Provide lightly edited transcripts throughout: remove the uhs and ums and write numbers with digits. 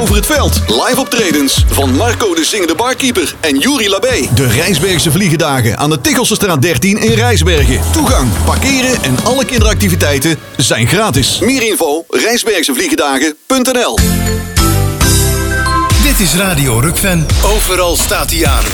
over het veld. Live optredens van Marco de Zingende Barkeeper en Juri Labé. De Rijsbergse Vliegendagen aan de Tichelsestraat 13 in Rijsbergen. Toegang, parkeren en alle kinderactiviteiten zijn gratis. Meer info, rijsbergsevliegendagen.nl. Dit is Radio Rukven. Overal staat hij aan.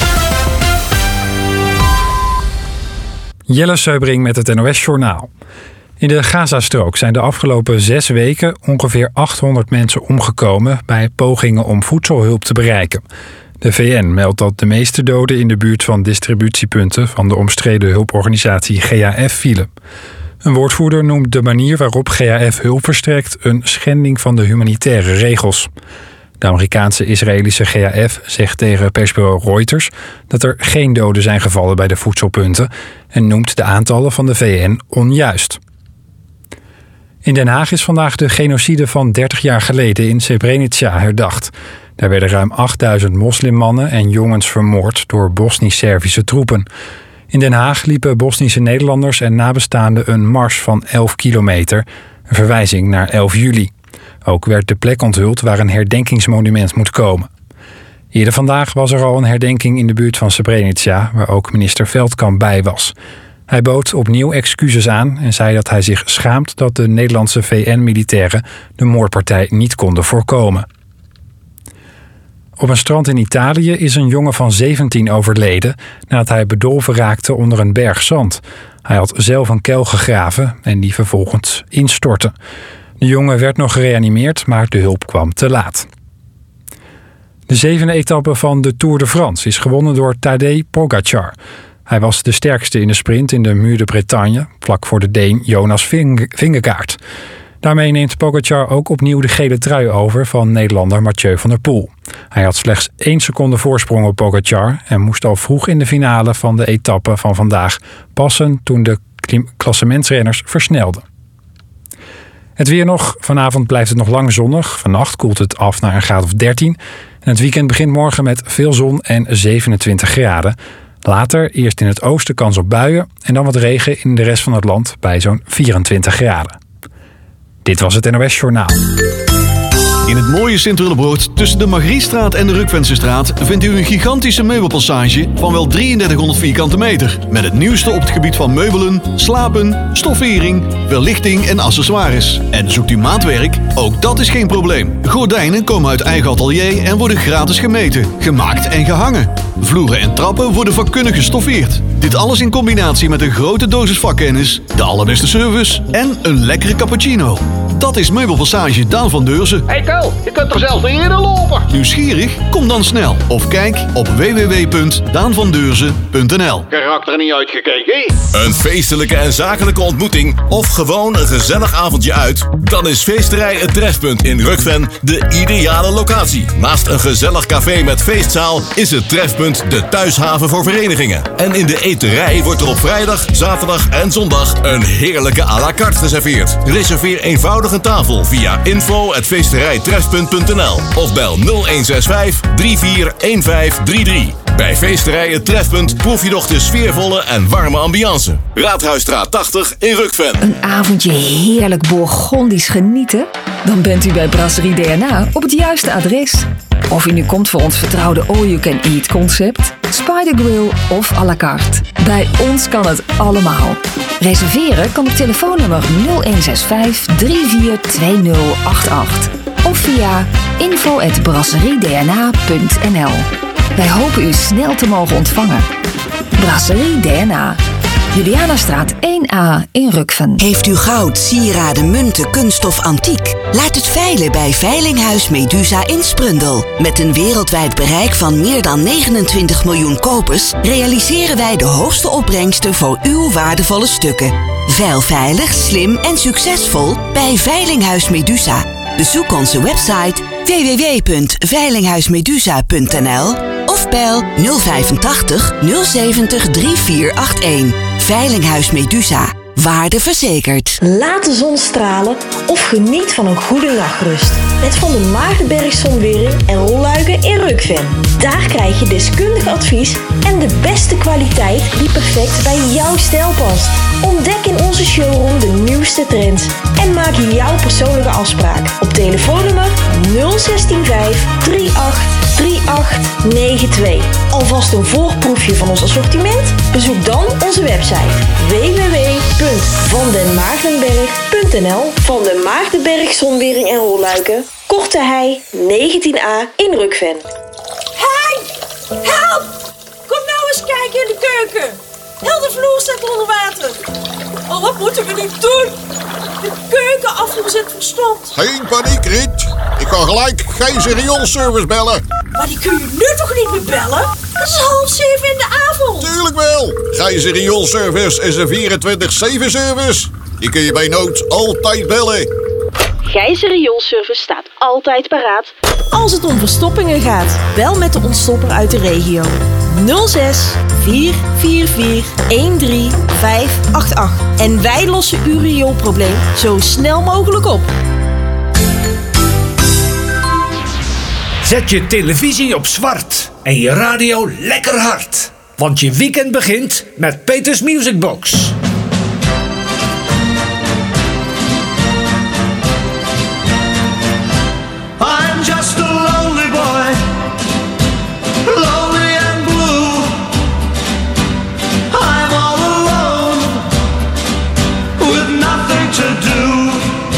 Jelle Seubring met het NOS-journaal. In de Gazastrook zijn de afgelopen 6 weken ongeveer 800 mensen omgekomen bij pogingen om voedselhulp te bereiken. De VN meldt dat de meeste doden in de buurt van distributiepunten van de omstreden hulporganisatie GAF vielen. Een woordvoerder noemt de manier waarop GAF hulp verstrekt een schending van de humanitaire regels. De Amerikaanse-Israëlische GAF zegt tegen persbureau Reuters dat er geen doden zijn gevallen bij de voedselpunten en noemt de aantallen van de VN onjuist. In Den Haag is vandaag de genocide van 30 jaar geleden in Srebrenica herdacht. Daar werden ruim 8000 moslimmannen en jongens vermoord door Bosnisch-Servische troepen. In Den Haag liepen Bosnische Nederlanders en nabestaanden een mars van 11 kilometer, een verwijzing naar 11 juli. Ook werd de plek onthuld waar een herdenkingsmonument moet komen. Eerder vandaag was er al een herdenking in de buurt van Srebrenica, waar ook minister Veldkamp bij was. Hij bood opnieuw excuses aan en zei dat hij zich schaamt dat de Nederlandse VN-militairen de moordpartij niet konden voorkomen. Op een strand in Italië is een jongen van 17 overleden nadat hij bedolven raakte onder een berg zand. Hij had zelf een kuil gegraven en die vervolgens instortte. De jongen werd nog gereanimeerd, maar de hulp kwam te laat. De 7e etappe van de Tour de France is gewonnen door Tadej Pogačar. Hij was de sterkste in de sprint in de Muur de Bretagne, vlak voor de Deen Jonas Vingegaard. Daarmee neemt Pogačar ook opnieuw de gele trui over van Nederlander Mathieu van der Poel. Hij had slechts 1 seconde voorsprong op Pogačar en moest al vroeg in de finale van de etappe van vandaag passen toen de klassementsrenners versnelden. Het weer nog. Vanavond blijft het nog lang zonnig. Vannacht koelt het af naar een graad of 13. En het weekend begint morgen met veel zon en 27 graden. Later eerst in het oosten kans op buien en dan wat regen in de rest van het land bij zo'n 24 graden. Dit was het NOS Journaal. In het mooie Sint-Willebrood tussen de Margriestraat en de Rukvensestraat vindt u een gigantische meubelpassage van wel 3300 vierkante meter. Met het nieuwste op het gebied van meubelen, slapen, stoffering, verlichting en accessoires. En zoekt u maatwerk? Ook dat is geen probleem. Gordijnen komen uit eigen atelier en worden gratis gemeten, gemaakt en gehangen. Vloeren en trappen worden vakkundig gestoffeerd. Dit alles in combinatie met een grote dosis vakkennis, de allerbeste service en een lekkere cappuccino. Dat is Meubelpassage Daan van Deurzen. Hey Ko, je kunt er zelfs niet eerder lopen. Nieuwsgierig? Kom dan snel of kijk op www.daanvandeurzen.nl. Geraakt er niet uitgekeken? Een feestelijke en zakelijke ontmoeting of gewoon een gezellig avondje uit? Dan is Feesterij Het Trefpunt in Rukven de ideale locatie. Naast een gezellig café met feestzaal is het Trefpunt de thuishaven voor verenigingen. En in de eterij wordt er op vrijdag, zaterdag en zondag een heerlijke à la carte geserveerd. Reserveer eenvoudig een tafel via info@feesterijtrefpunt.nl of bel 0165 341533. Bij Feesterij Het Trefpunt proef je nog de sfeervolle en warme ambiance. Raadhuisstraat 80 in Rukven. Een avondje heerlijk Bourgondisch genieten? Dan bent u bij Brasserie DNA op het juiste adres. Of u nu komt voor ons vertrouwde all-you-can-eat concept, Spider Grill of à la carte. Bij ons kan het allemaal. Reserveren kan op telefoonnummer 0165 342088 of via info@brasseriedna.nl. Wij hopen u snel te mogen ontvangen. Brasserie DNA. Julianastraat 1A in Rukven. Heeft u goud, sieraden, munten, kunststof, antiek? Laat het veilen bij Veilinghuis Medusa in Sprundel. Met een wereldwijd bereik van meer dan 29 miljoen kopers realiseren wij de hoogste opbrengsten voor uw waardevolle stukken. Veil veilig, slim en succesvol bij Veilinghuis Medusa. Bezoek onze website www.veilinghuismedusa.nl of bel 085 070 3481. Veilinghuis Medusa. Waardeverzekerd. Laat de zon stralen of geniet van een goede nachtrust. Met Van der Maagdenberg Zonwering en rolluiken in Rukven. Daar krijg je deskundig advies en de beste kwaliteit die perfect bij jouw stijl past. Ontdek in onze showroom de nieuwste trends en maak jouw persoonlijke afspraak op telefoonnummer 0165 38 3892. Alvast een voorproefje van ons assortiment? Bezoek dan onze website www.vandenmaagdenberg.nl. Van den Maagdenberg Zonwering en rolluiken, Korte Hei 19A in Rukven. Hey! Help! Kom nou eens kijken in de keuken. Heel de vloer staat onder water. Oh, wat moeten we nu doen? De keukenafvoer zit verstompt. Geen paniek, Riet. Ik ga gelijk Gijzer Rioolservice bellen. Maar die kun je nu toch niet meer bellen? Het is 6:30 in de avond. Tuurlijk wel. Gijzer Rioolservice is een 24/7 service. Die kun je bij nood altijd bellen. Gijzer Rioolservice staat altijd paraat als het om verstoppingen gaat. Bel met de ontstopper uit de regio. 06 444 13588. En wij lossen uw rioolprobleem zo snel mogelijk op. Zet je televisie op zwart en je radio lekker hard. Want je weekend begint met Peters Music Box. I'm just a lonely boy, lonely and blue. I'm all alone, with nothing to do.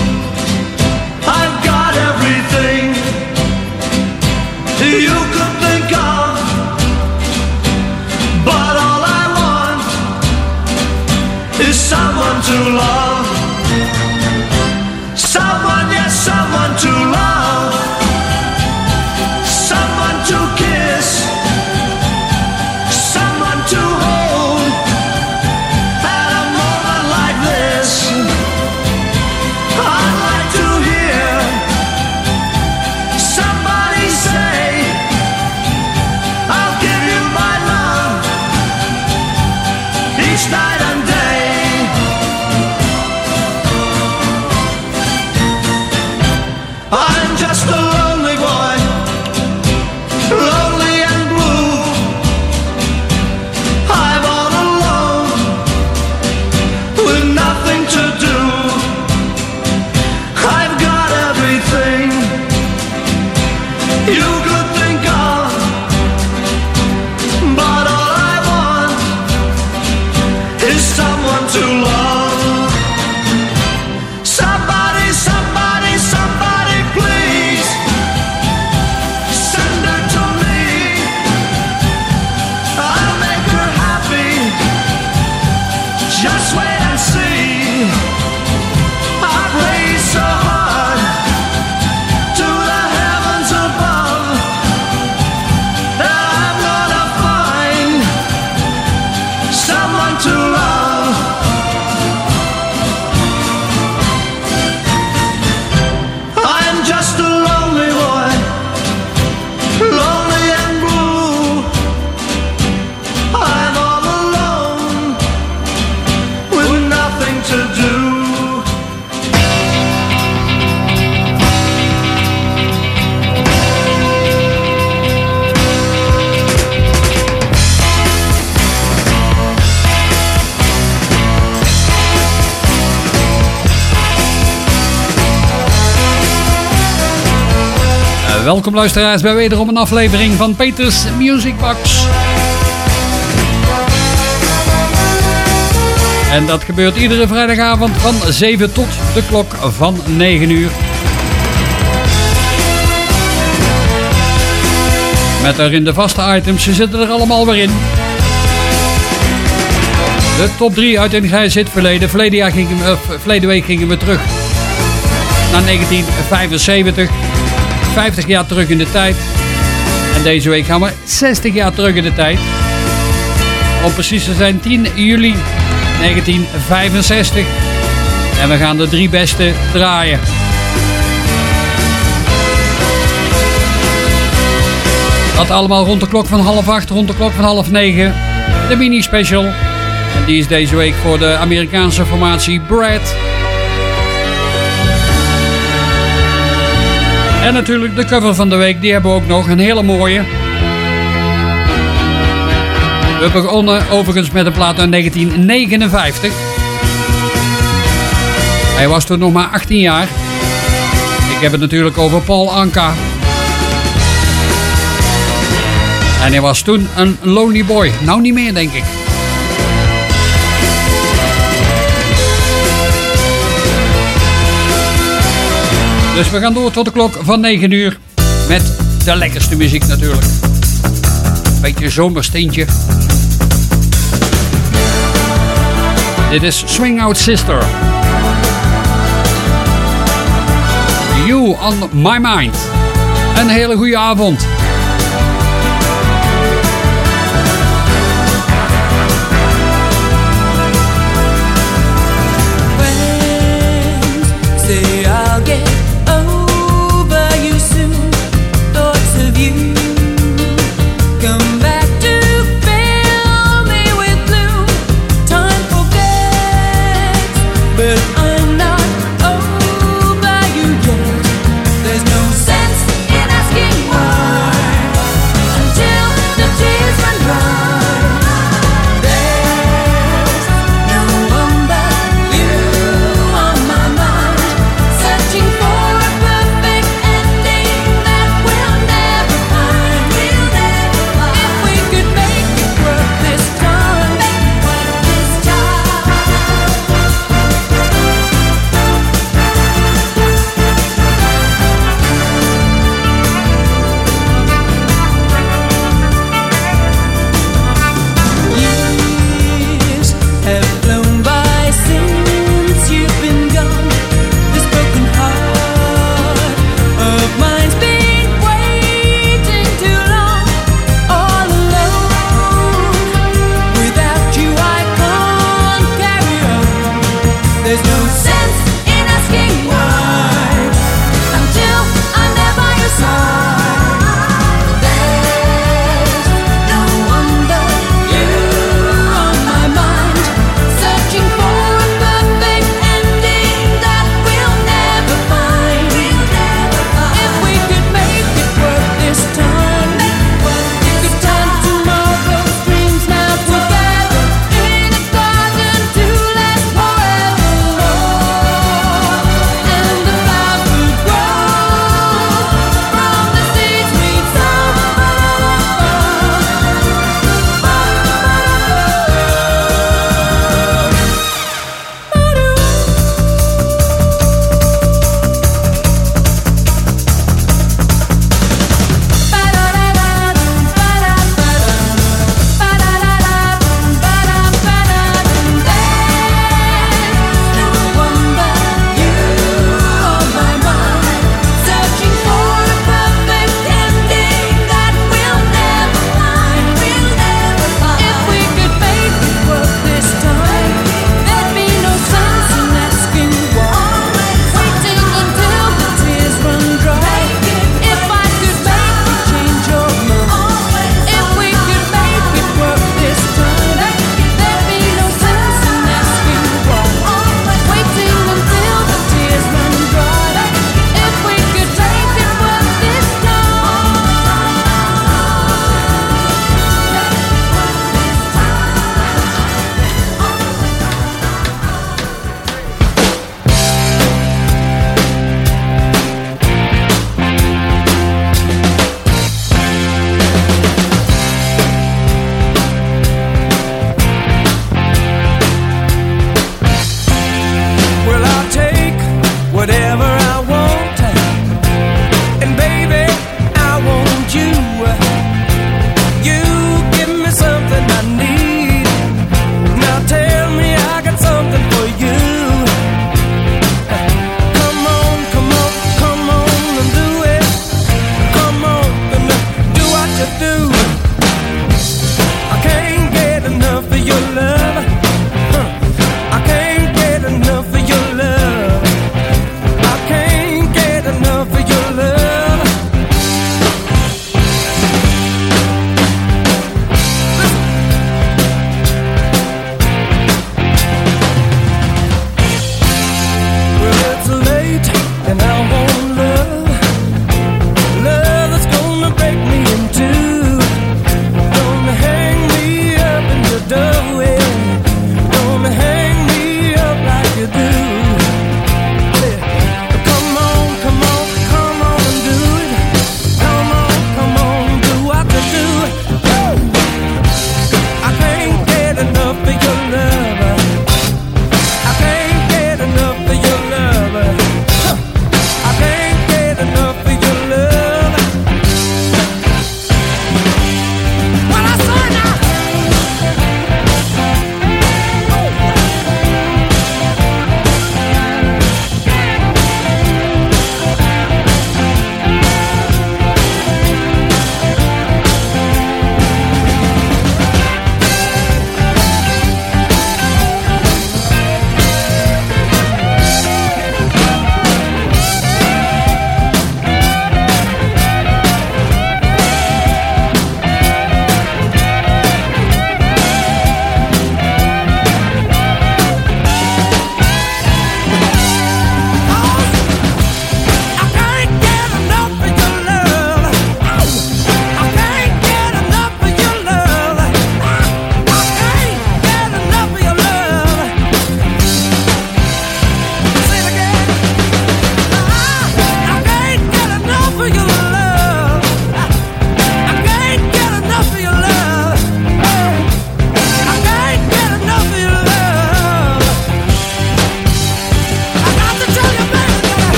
I've got everything you could think of, but all I want is someone to love. Someone, yes, someone to love. Someone to kiss. Someone to hold. At a moment like this, I'd like to hear somebody say, I'll give you my love each night and day. I'm just a lonely boy, lonely and blue. I'm all alone, with nothing to do. I've got everything you could think of, but all I want is someone to love. Somebody, somebody, somebody, please send her to me. I'll make her happy. Just wait and see. I pray so hard to the heavens above that I'm gonna find someone to love. I'm just a lonely boy, lonely and blue. I'm all alone, with nothing to do. Welkom luisteraars bij wederom een aflevering van Peters Music Box. En dat gebeurt iedere vrijdagavond van 7 tot de klok van 9 uur. Met daarin de vaste items, ze zitten er allemaal weer in. De top 3 uit een grijs hitverleden. Verleden week gingen we terug naar 1975. 50 jaar terug in de tijd. En deze week gaan we 60 jaar terug in de tijd. Om precies te zijn 10 juli 1965. En we gaan de 3 beste draaien. Dat allemaal rond de klok van 7:30, rond de klok van 8:30. De mini special. En die is deze week voor de Amerikaanse formatie Brad. En natuurlijk de cover van de week, die hebben we ook nog. Een hele mooie. We begonnen overigens met een plaat uit 1959. Hij was toen nog maar 18 jaar. Ik heb het natuurlijk over Paul Anka. En hij was toen een lonely boy. Nou niet meer, denk ik. Dus we gaan door tot de klok van 9 uur. Met de lekkerste muziek natuurlijk. Beetje zomersteentje. Dit is Swing Out Sister. You on my mind. Een hele goede avond. Say I'll get over you soon. Thoughts of you come back to fill me with gloom. Time forgets, but I'm not over you yet. There's no sense in asking why.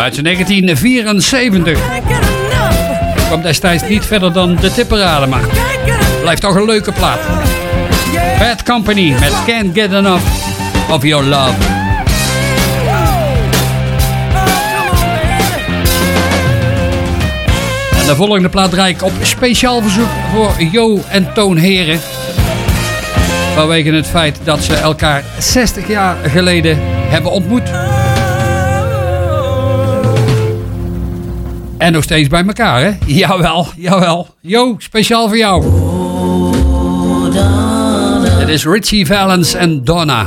Uit 1974. Kwam destijds niet verder dan de tipparade, maar blijft toch een leuke plaat. Bad Company met Can't Get Enough of Your Love. En de volgende plaat draai ik op speciaal verzoek voor Jo en Toon Heren. Vanwege het feit dat ze elkaar 60 jaar geleden hebben ontmoet. En nog steeds bij elkaar, hè? Jawel, jawel. Jo, speciaal voor jou. Dit is Richie Valens en Donna.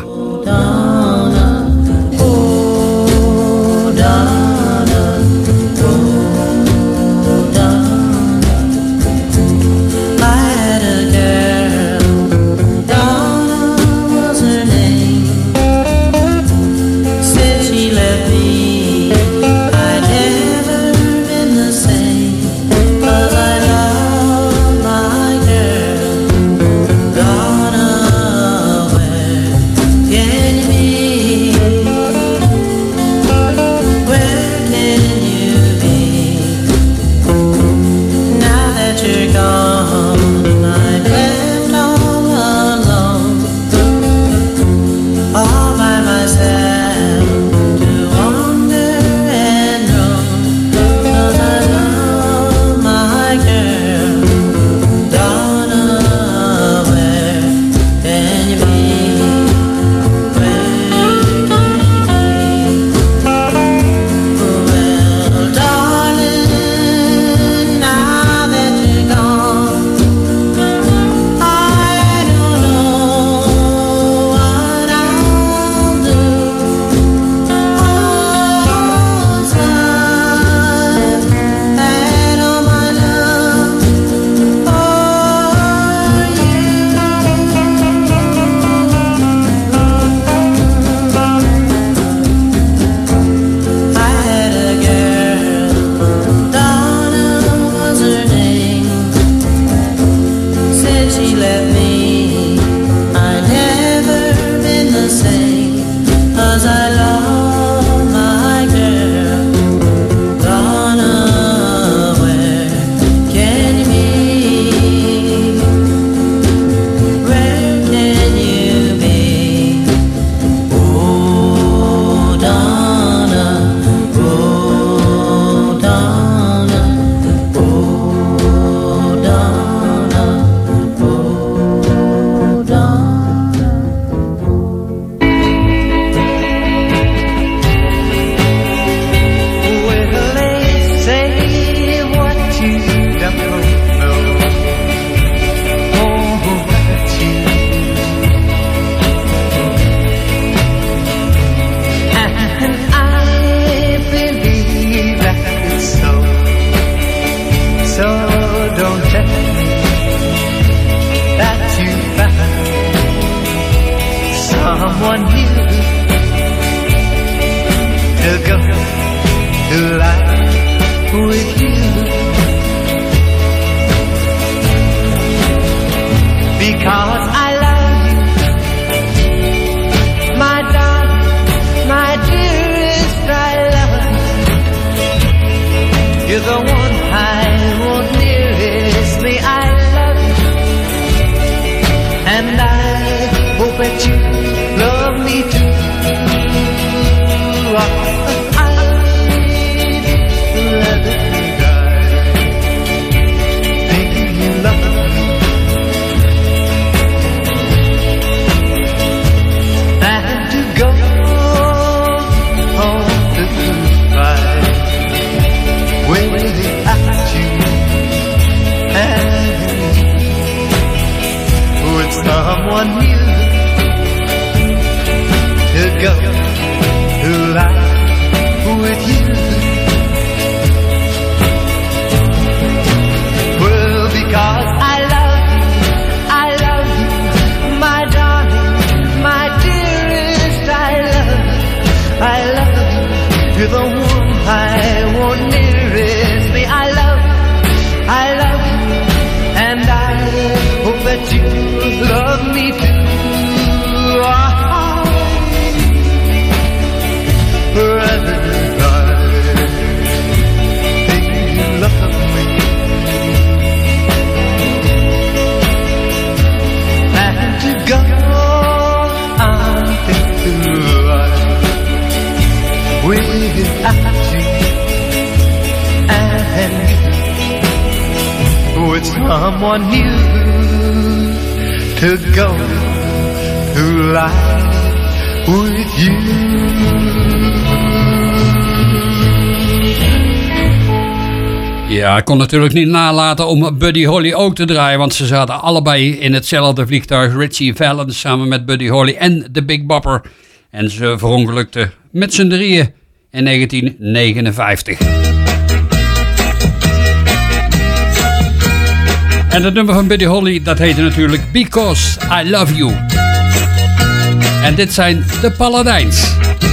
Where you and with someone new to go through life with you. Ja, ik kon natuurlijk niet nalaten om Buddy Holly ook te draaien, want ze zaten allebei in hetzelfde vliegtuig. Ritchie Valens samen met Buddy Holly en de Big Bopper. En ze verongelukten met z'n drieën in 1959. En het nummer van Buddy Holly, dat heette natuurlijk Because I Love You. En dit zijn de Paladijns.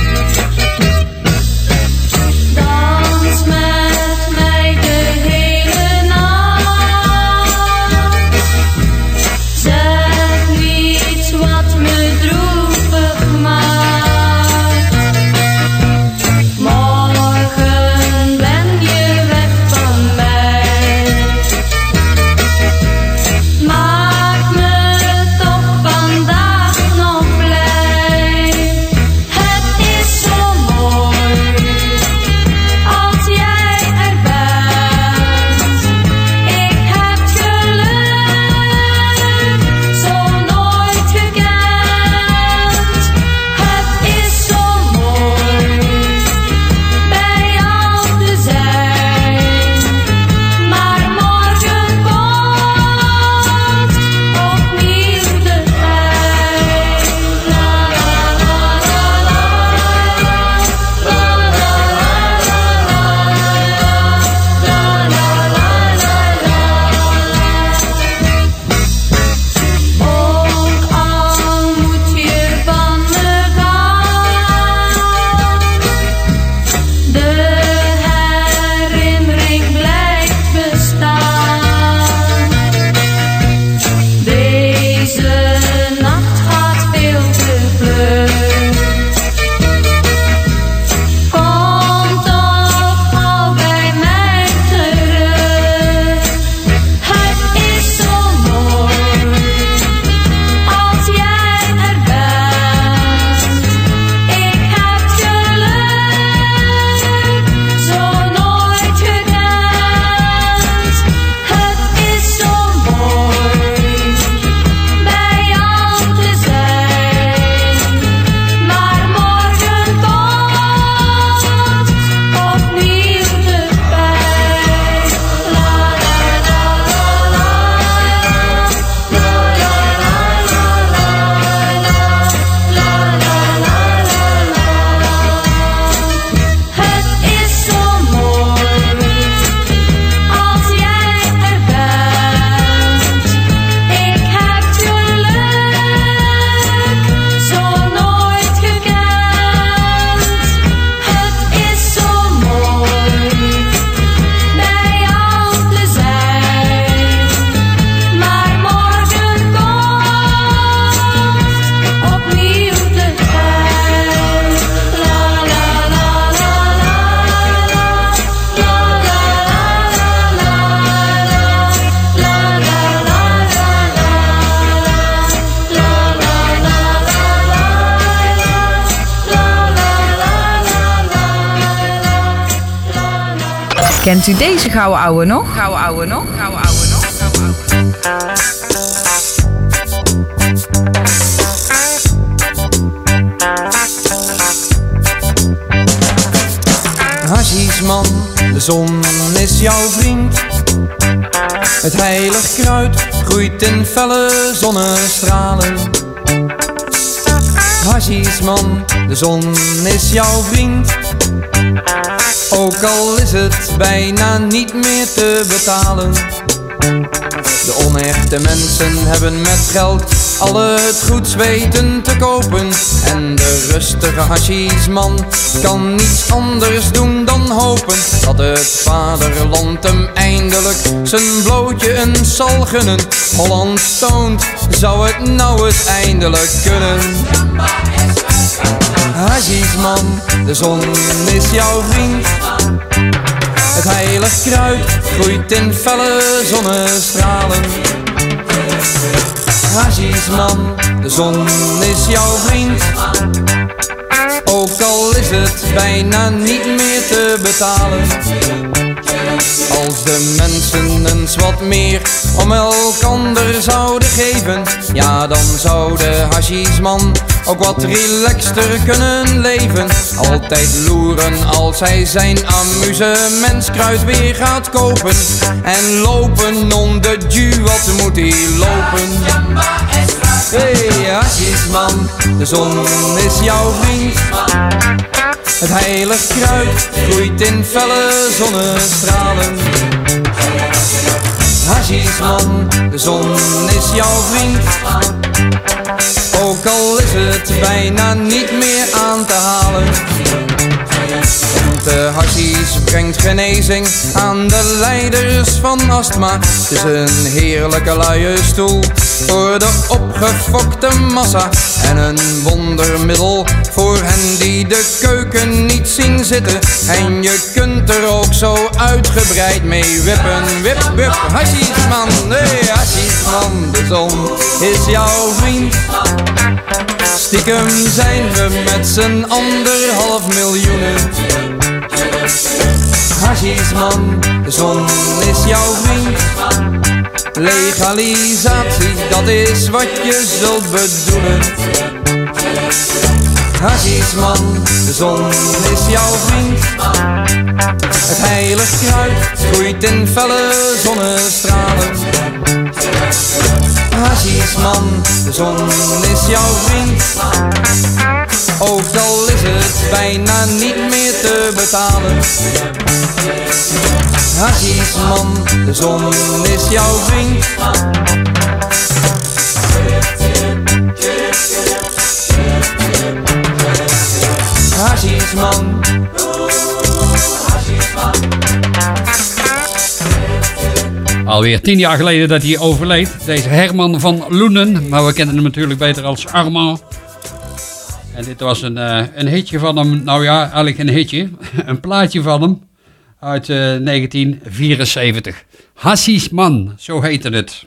Kent u deze gouden ouwe nog? Gouden ouwe nog? Gouden ouwe nog? Hashiesman, de zon is jouw vriend. Het heilig kruid groeit in felle zonnestralen. Hashiesman, de zon is jouw vriend. Ook al is het bijna niet meer te betalen. De onechte mensen hebben met geld al het goeds weten te kopen. En de rustige hashiesman kan niets anders doen dan hopen dat het vaderland hem eindelijk zijn blootje eens zal gunnen. Holland toont, zou het nou eens eindelijk kunnen. Hashiesman, de zon is jouw vriend. Het heilig kruid groeit in felle zonnestralen. Hashiesman, de zon is jouw vriend. ook al is het bijna niet meer te betalen. Als de mensen eens wat meer om elkander zouden geven, ja dan zou de hashiesman ook wat relaxter kunnen leven. Altijd loeren als hij zijn amusementskruid weer gaat kopen. En lopen om de ju, wat moet hij lopen? Hey hashiesman, de zon is jouw vriend. Het heilig kruid groeit in felle zonnestralen. Hashiesman, de zon is jouw vriend. Ook al is het bijna niet meer aan te halen. De hashies brengt genezing aan de lijders van astma. Het is een heerlijke luie stoel voor de opgefokte massa. En een wondermiddel voor hen die de keuken niet zien zitten. En je kunt er ook zo uitgebreid mee wippen. Wip, wip, hashiesman, nee hashiesman, de zon is jouw vriend. Stiekem zijn we met z'n 1,5 miljoen. Hashiesman, de zon is jouw vriend. Legalisatie, dat is wat je zult bedoelen. Hashiesman, de zon is jouw vriend. Het heilig kruid groeit in felle zonnestralen. Hashiesman, de zon is jouw vriend. Ook al is het bijna niet meer te betalen. Hashiesman, de zon is jouw vriend. Hashiesman. Alweer 10 jaar geleden dat hij overleed. Deze Herman van Loenen. Maar we kennen hem natuurlijk beter als Armand. En dit was een hitje van hem. Nou ja, eigenlijk een hitje. Een plaatje van hem. Uit 1974. Hashiesman, zo heette het.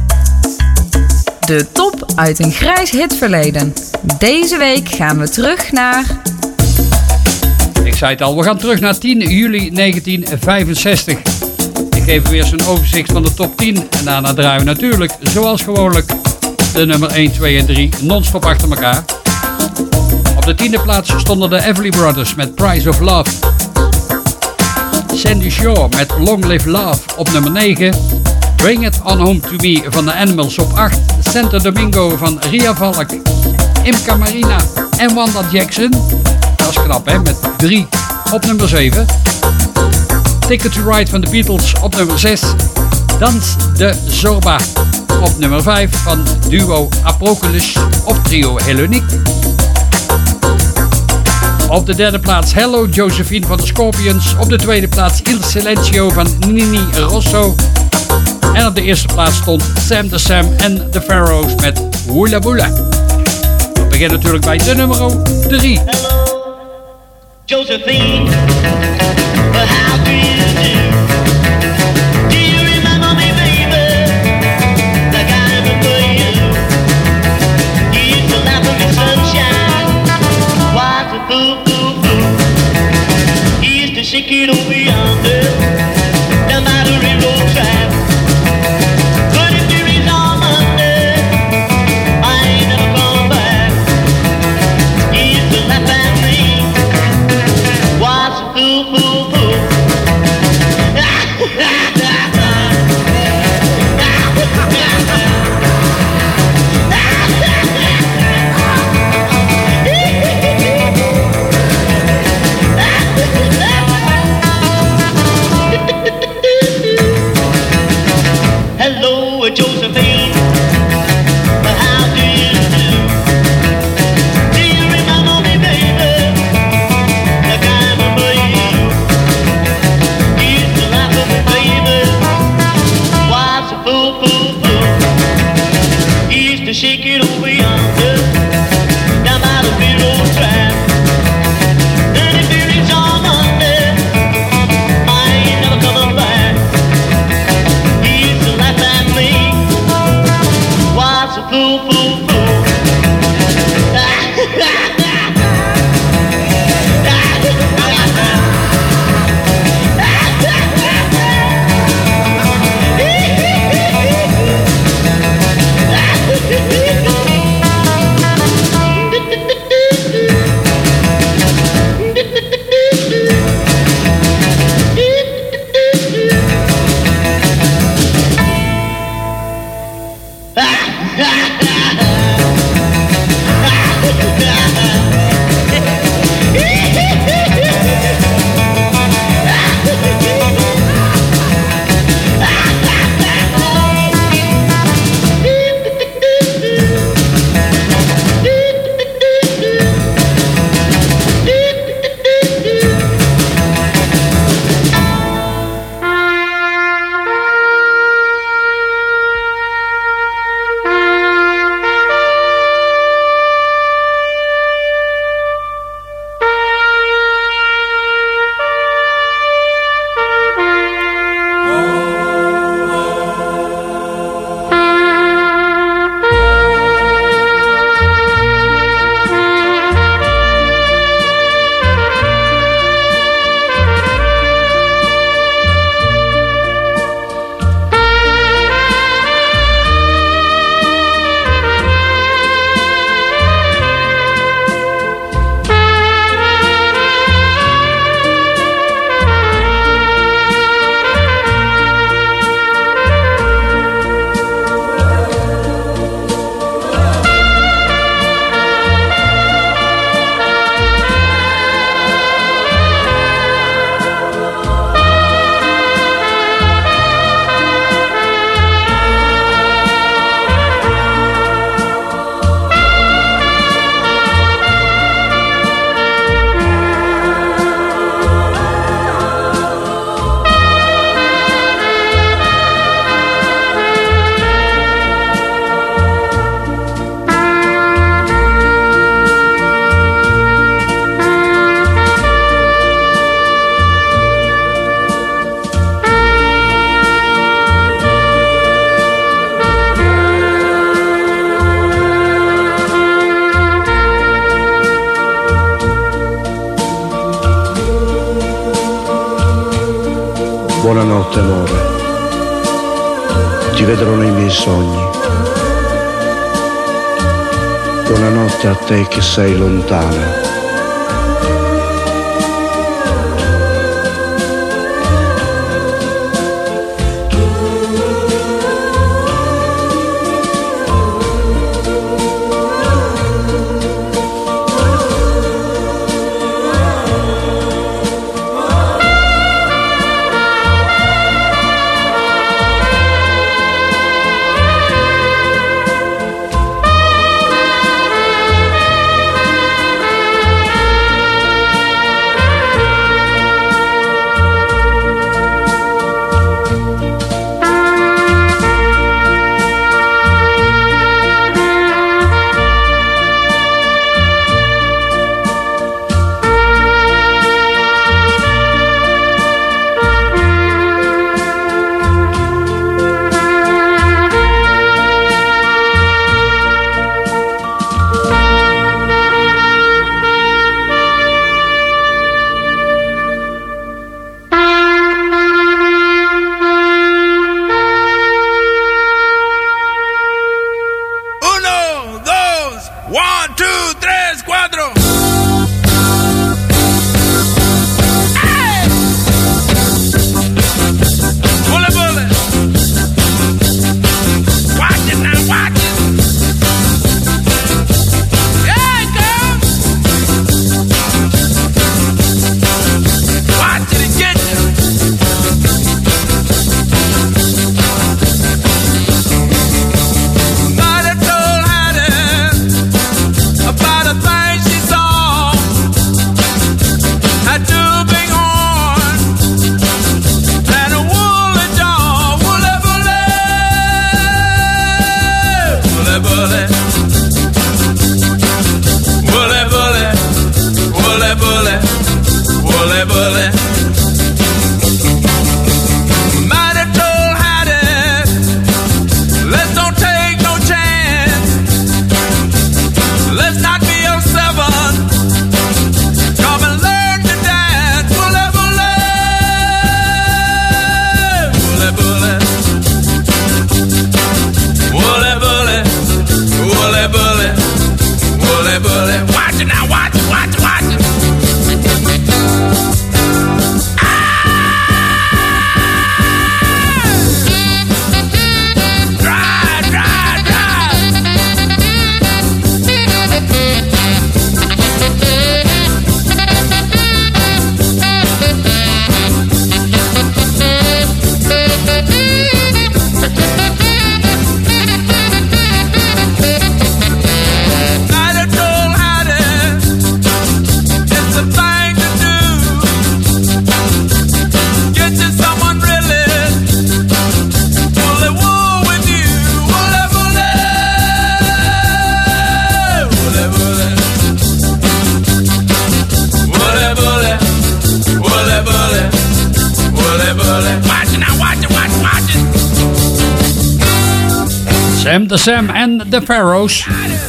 De top uit een grijs hitverleden. Deze week gaan we terug naar... Ik zei het al, we gaan terug naar 10 juli 1965. Ik geef weer eens een overzicht van de top 10. En daarna draaien we natuurlijk, zoals gewoonlijk, de nummer 1, 2 en 3 non-stop achter elkaar. Op de 10e plaats stonden de Everly Brothers met Price of Love. Sandy Shaw met Long Live Love op nummer 9. Bring It On Home To Me van de Animals op 8. Santo Domingo van Ria Valk. Imca Marina en Wanda Jackson. Dat is knap hè, met 3 op nummer 7. Ticket to Ride van de Beatles op nummer 6. Dans de Zorba op nummer 5 van duo Aproculus of trio Hellenique. Op de 3e plaats Hello Josephine van de Scorpions. Op de 2e plaats Il Silencio van Nini Rosso. En op de 1e plaats stond Sam the Sam en The Pharaohs met Hula Bula. We beginnen natuurlijk bij de nummer 3. Hello, Josephine. Well, how do you do? Do you remember me, baby? Like I remember you. You used to laugh at me, sunshine. Why's a boo, boo, boo? You used to shake it over yonder. Down by the railroad track. But if you reach on Monday, I ain't never come back. You used to laugh at me. Why's a boo, boo, boo? Buonanotte amore, ti vedrò nei miei sogni. Buonanotte a te che sei lontana. Sam the Sam en The Pharaohs.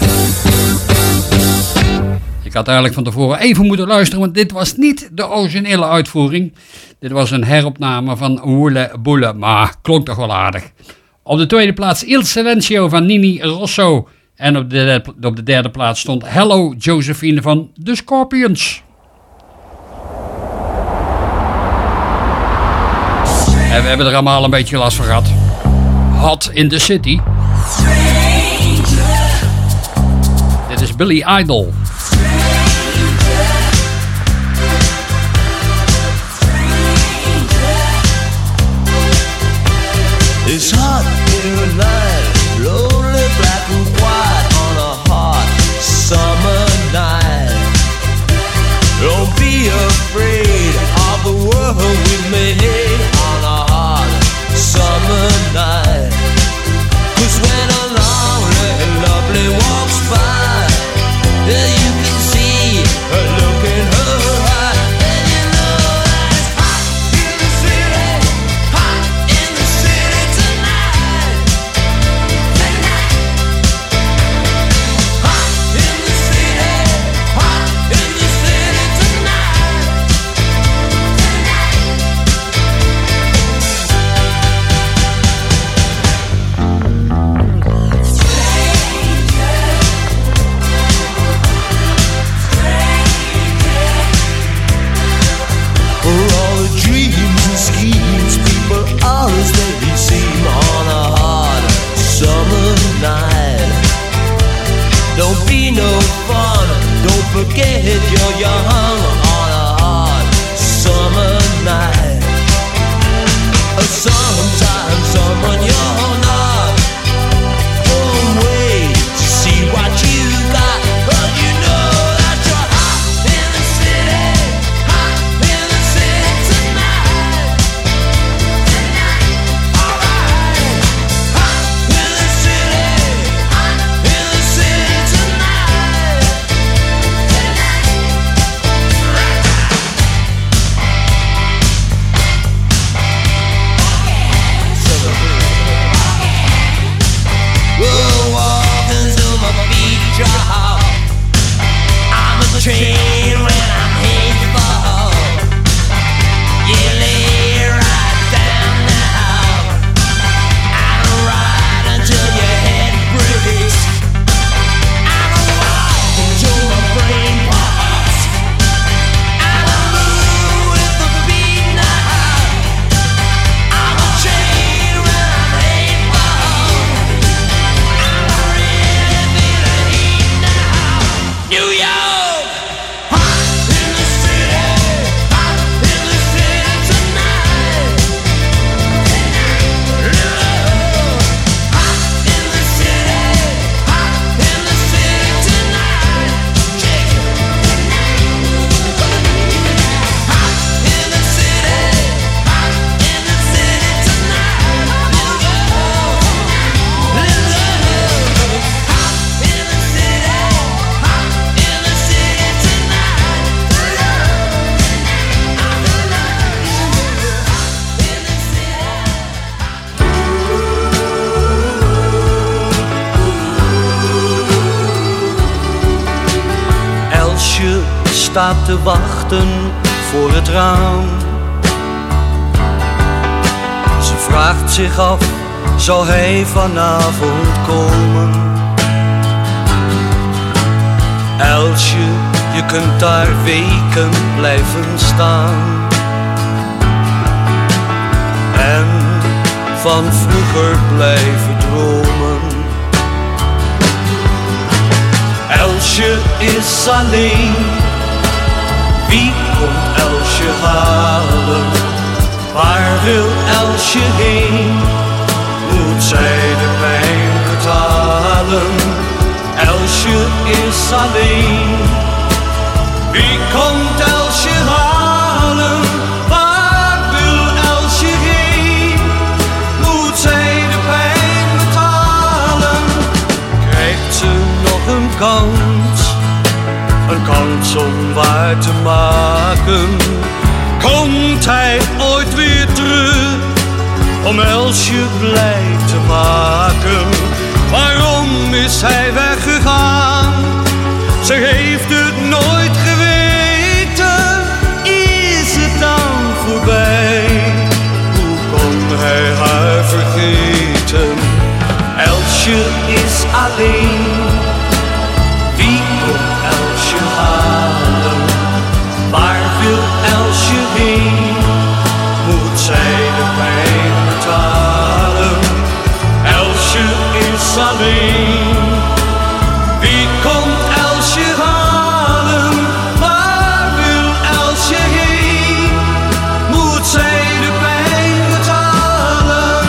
Ik had eigenlijk van tevoren even moeten luisteren, want dit was niet de originele uitvoering. Dit was een heropname van Woele Boele, maar klonk toch wel aardig. Op de tweede plaats Il Silenzio van Nini Rosso. En op de derde plaats stond Hello Josephine van The Scorpions. En we hebben er allemaal een beetje last van gehad. Hot in the City. Dit is Billy Idol. It's hot in the night, lonely black and white on a hot summer night. Don't be afraid of the world we made on a hot summer night. 'Cause when a lonely and lovely walks by, yeah, you can see staat te wachten voor het raam. Ze vraagt zich af, zal hij vanavond komen? Elsje, je kunt daar weken blijven staan en van vroeger blijven dromen. Elsje is alleen, wie komt Elsje halen? Waar wil Elsje heen? Moet zij de pijn betalen? Elsje is alleen, wie komt Elsje halen? Waar wil Elsje heen? Moet zij de pijn betalen? Krijgt ze nog een kans om waar te maken? Komt hij ooit weer terug om Elsje blij te maken? Waarom is hij weggegaan? Ze heeft het nooit geweten. Is het dan voorbij? Hoe kon hij haar vergeten? Elsje is alleen, wie komt Elsje halen? Waar wil Elsje heen? Moet zij de pijn betalen? Elsje is alleen, wie komt Elsje halen? Waar wil Elsje heen? Moet zij de pijn betalen?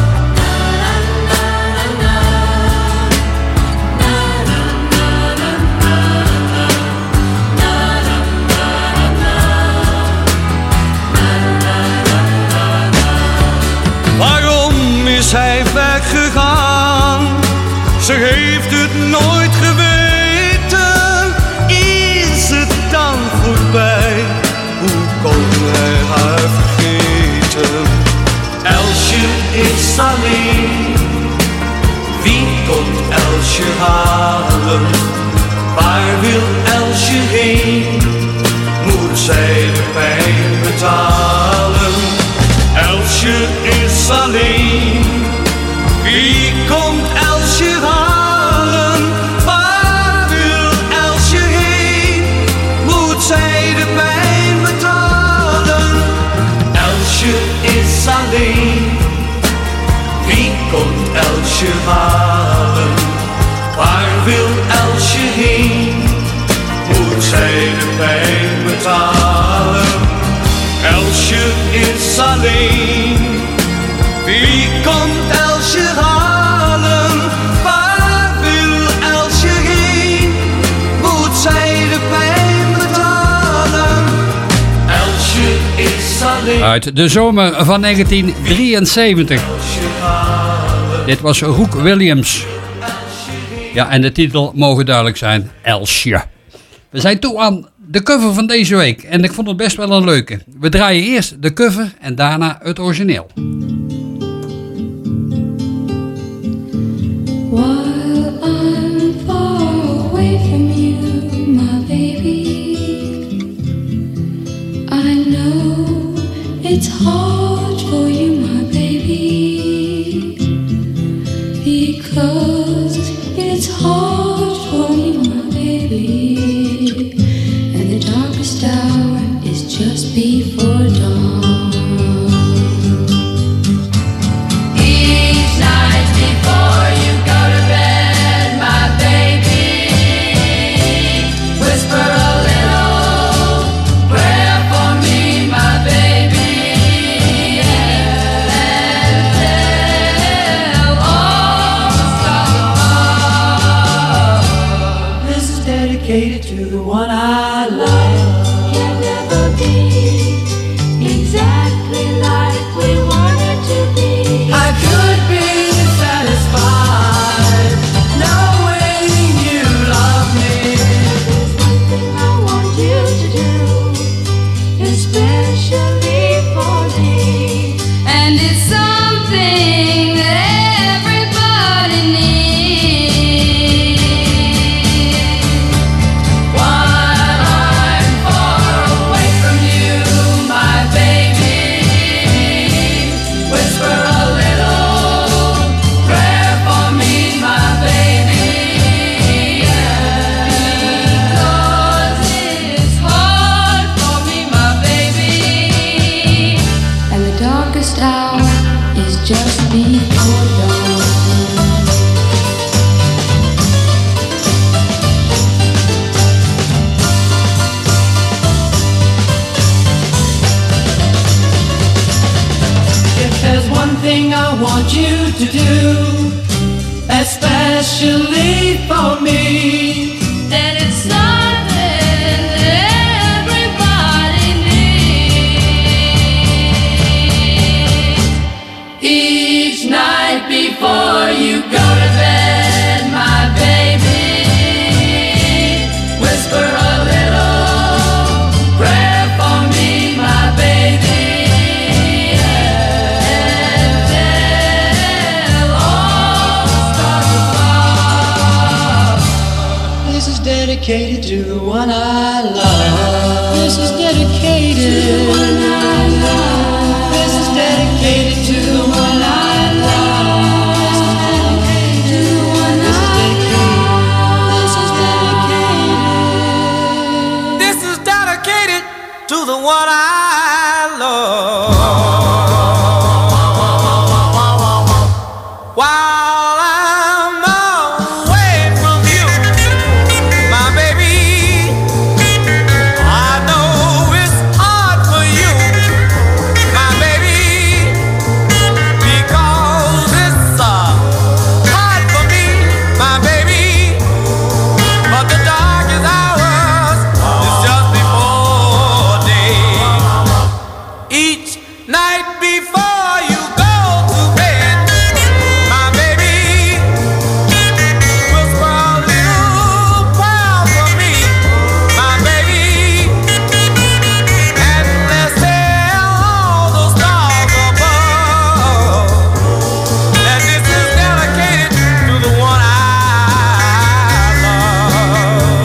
Waarom is hij weggegaan? Ze heeft het nooit geweten. Is het dan voorbij? Hoe kon hij haar vergeten? Elsje is alleen, wie komt Elsje halen? Waar wil Elsje heen? Moet zij de pijn betalen? Elsje is alleen, wie komt Elsje halen? Waar wil Elsje heen? Moet zij de pijn betalen? Elsje is alleen, wie komt Elsje halen? Waar wil Elsje heen? Moet zij de pijn betalen? Elsje is alleen, wie komt Elsje halen? Waar wil Elsje heen? Moet zij de pijn betalen? Elsje is alleen. Uit de zomer van 1973. Dit was Roek Williams. Ja, en de titel mogen duidelijk zijn, Elsje. We zijn toe aan de cover van deze week en ik vond het best wel een leuke. We draaien eerst de cover en daarna het origineel. While I'm far away from you, my baby, I know it's hard for you, my baby, because it's hard for you, my baby, and the darkest hour is just before dawn. Each night before you go to bed, my baby, whisper a little prayer for me, my baby, yeah. darkest hour is just before dawn. If there's one thing I want you to do, especially for me, then it's something everybody needs. Each night before you go to bed, my baby, whisper a little prayer for me, my baby, and tell all the stars above. This is dedicated to the one I love. This is dedicated to the one I love. This is dedicated to the one I love. This is dedicated to the one I love. This is dedicated. This is dedicated to the one I love. While I'm away from you, my baby, I know it's hard for you, my baby, because it's hard for me, my baby. But the darkest hours is just before day. Each night before you go to bed, my baby, whisper a little prayer for me, my baby, and let's tell all the stars above that this is dedicated to the one I love.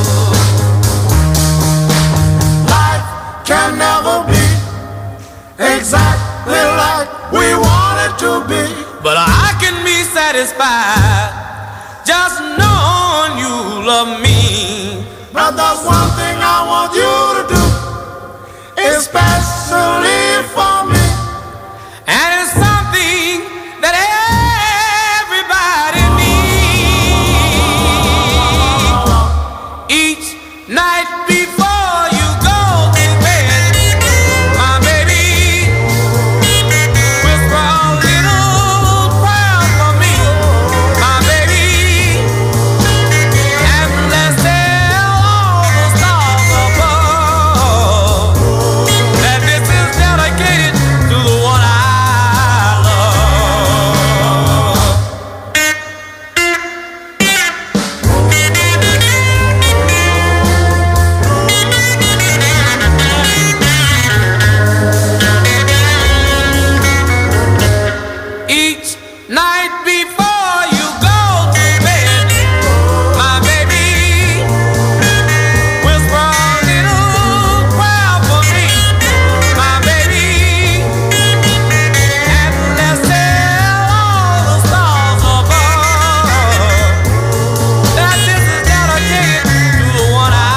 Life can never be exactly like we want it to be, but I can be satisfied just knowing you love me. But there's one thing I want you to do, especially for me, and it's something that everybody needs. Each night before you go to bed, my baby, whisper a little prayer for me, my baby, and let's tell all the stars above that this is dedicated to the one I love. Each night before you go to bed, my baby, whisper a little prayer for me, my baby, and let's tell all the stars above that this is dedicated to the one I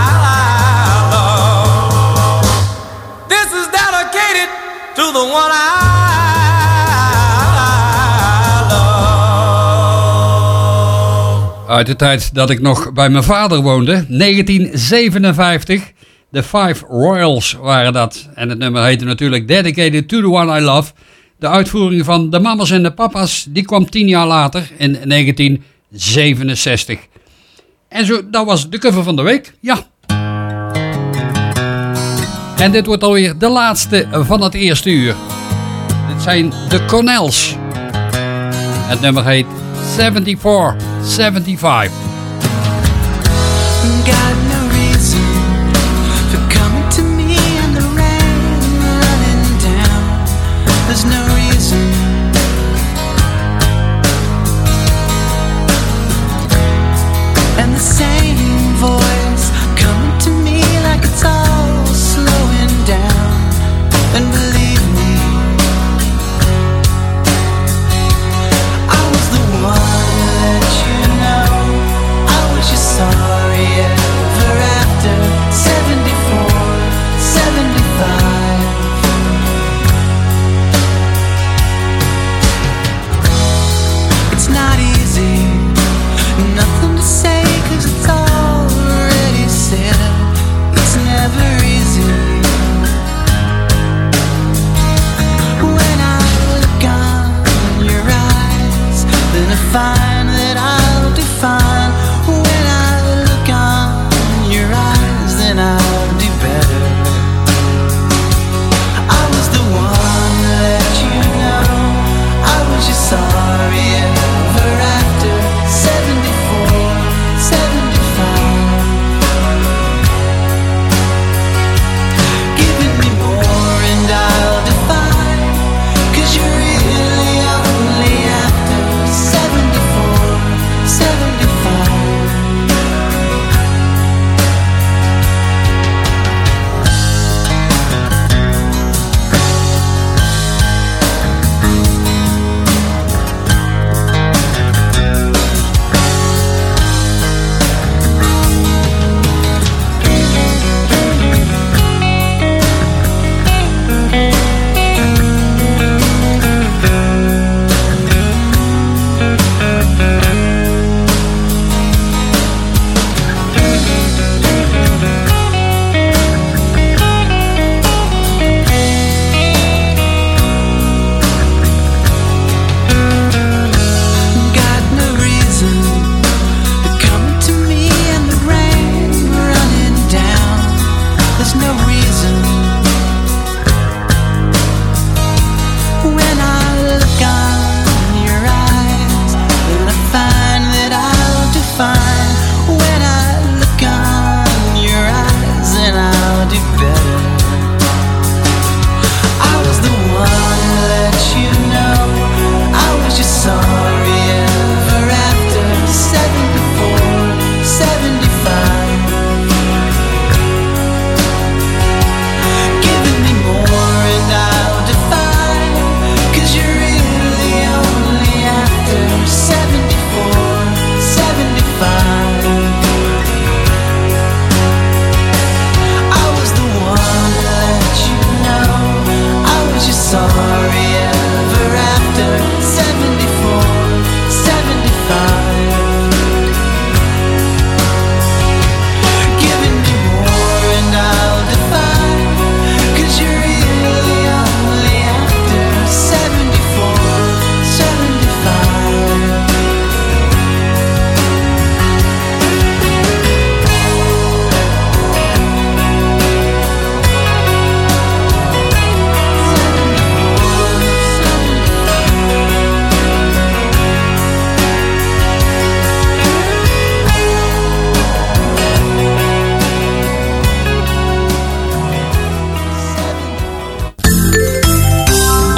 love. This is dedicated to the one I love. Uit de tijd dat ik nog bij mijn vader woonde, 1957. De Five Royals waren dat. En het nummer heette natuurlijk Dedicated to the One I Love. De uitvoering van de mamas en de papa's, die kwam 10 jaar later in 1967. En zo, dat was de cover van de week. Ja. En dit wordt alweer de laatste van het eerste uur. Dit zijn de Cornels. Het nummer heet 74-75. Got no reason for coming to me in the rain, running down. There's no reason. And the same voice coming to me like it's all slowing down. And believe me, I was the one that you know. I was your sorry ever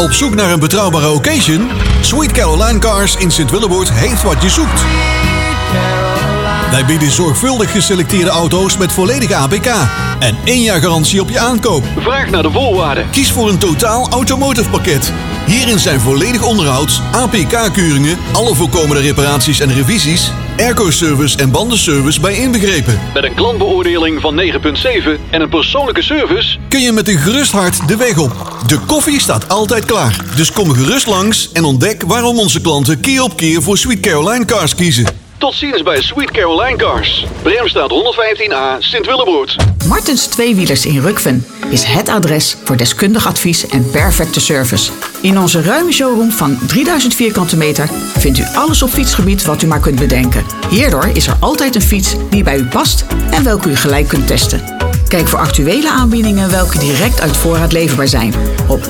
Op zoek naar een betrouwbare occasion? Sweet Caroline Cars in Sint-Willeboord heeft wat je zoekt. Wij bieden zorgvuldig geselecteerde auto's met volledige APK en 1 jaar garantie op je aankoop. Vraag naar de voorwaarden. Kies voor een totaal automotive pakket. Hierin zijn volledig onderhoud, APK-keuringen, alle voorkomende reparaties en revisies, airco-service en bandenservice bij inbegrepen. Met een klantbeoordeling van 9,7 en een persoonlijke service Kun je met een gerust hart de weg op. De koffie staat altijd klaar. Dus kom gerust langs en ontdek waarom onze klanten keer op keer voor Sweet Caroline Cars kiezen. Tot ziens bij Sweet Caroline Cars. Bremstraat 115A, Sint-Willebroord. Martens Tweewielers in Rukven is het adres voor deskundig advies en perfecte service. In onze ruime showroom van 3000 vierkante meter vindt u alles op fietsgebied wat u maar kunt bedenken. Hierdoor is er altijd een fiets die bij u past en welke u gelijk kunt testen. Kijk voor actuele aanbiedingen welke direct uit voorraad leverbaar zijn op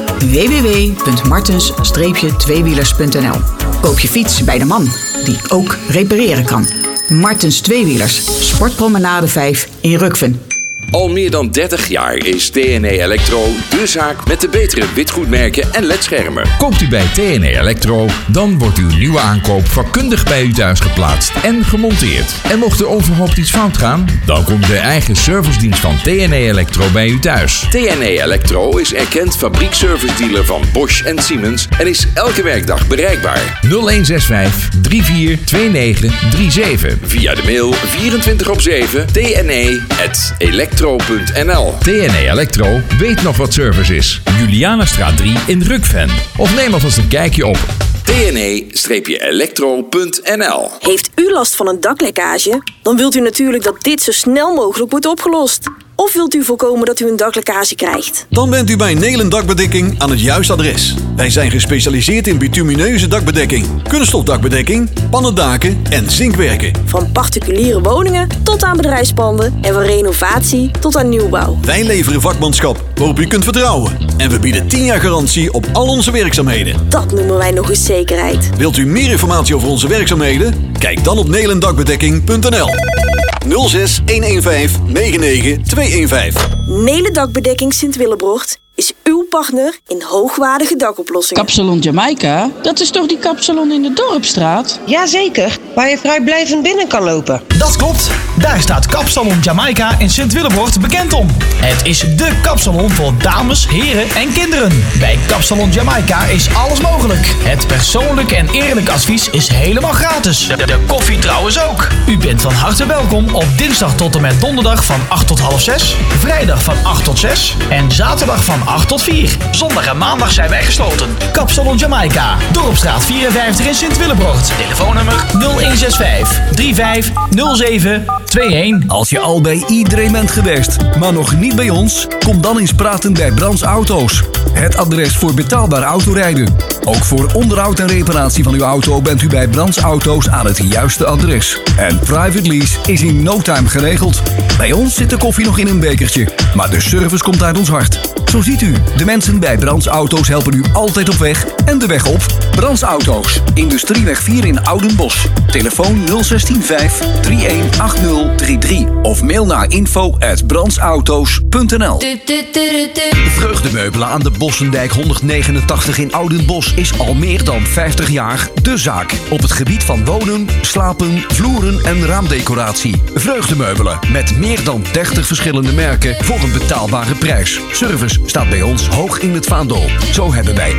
www.martens-tweewielers.nl. Koop je fiets bij de man die ook repareren kan. Martens Tweewielers, Sportpromenade 5 in Rukven. Al meer dan 30 jaar is TNE Electro de zaak met de betere witgoedmerken en ledschermen. Koopt u bij TNE Electro, dan wordt uw nieuwe aankoop vakkundig bij u thuis geplaatst en gemonteerd. En mocht er onverhoopt iets fout gaan, dan komt de eigen servicedienst van TNE Electro bij u thuis. TNE Electro is erkend fabriekservice-dealer van Bosch en Siemens en is elke werkdag bereikbaar. 0165 342937. Via de mail 24/7 tne@electro.nl. TNE Electro weet nog wat service is. Julianastraat 3 in Rukven. Of neem alvast een kijkje op tne-electro.nl. Heeft u last van een daklekkage? Dan wilt u natuurlijk dat dit zo snel mogelijk wordt opgelost. Of wilt u voorkomen dat u een daklekkage krijgt? Dan bent u bij Nelen Dakbedekking aan het juiste adres. Wij zijn gespecialiseerd in bitumineuze dakbedekking, kunststofdakbedekking, pannendaken en zinkwerken. Van particuliere woningen tot aan bedrijfspanden en van renovatie tot aan nieuwbouw. Wij leveren vakmanschap waarop u kunt vertrouwen. En we bieden 10 jaar garantie op al onze werkzaamheden. Dat noemen wij nog eens zekerheid. Wilt u meer informatie over onze werkzaamheden? Kijk dan op nelendakbedekking.nl. 06 115 99 215. Nelen Dakbedekking Sint-Willebroord is uw partner in hoogwaardige dakoplossingen. Kapsalon Jamaica? Dat is toch die kapsalon in de Dorpstraat? Jazeker, waar je vrijblijvend binnen kan lopen. Dat klopt. Daar staat Kapsalon Jamaica in Sint-Willebroord bekend om. Het is dé kapsalon voor dames, heren en kinderen. Bij Kapsalon Jamaica is alles mogelijk. Het persoonlijk en eerlijk advies is helemaal gratis. De koffie trouwens ook. U bent van harte welkom op dinsdag tot en met donderdag van 8 tot half 6, vrijdag van 8 tot 6 en zaterdag van 8 tot 4. Zondag en maandag zijn wij gesloten. Kapsalon Jamaica, Dorpstraat 54 in Sint-Willebroord. Telefoonnummer 0165 3507 21. Als je al bij iedereen bent geweest, maar nog niet bij ons, kom dan eens praten bij Brands Auto's. Het adres voor betaalbaar autorijden. Ook voor onderhoud en reparatie van uw auto bent u bij Brands Auto's aan het juiste adres. En private lease is in no time geregeld. Bij ons zit de koffie nog in een bekertje, maar de service komt uit ons hart. Zo ziet u, de mensen bij Brands Auto's helpen u altijd op weg en de weg op. Brands Auto's, Industrieweg 4 in Oudenbosch. Telefoon 016 318033 of mail naar info@brandsauto's.nl. Vreugdemeubelen aan de Bossendijk 189 in Oudenbosch is al meer dan 50 jaar de zaak. Op het gebied van wonen, slapen, vloeren en raamdecoratie. Vreugdemeubelen met meer dan 30 verschillende merken voor een betaalbare prijs. Service staat bij ons hoog in het vaandel. Zo hebben wij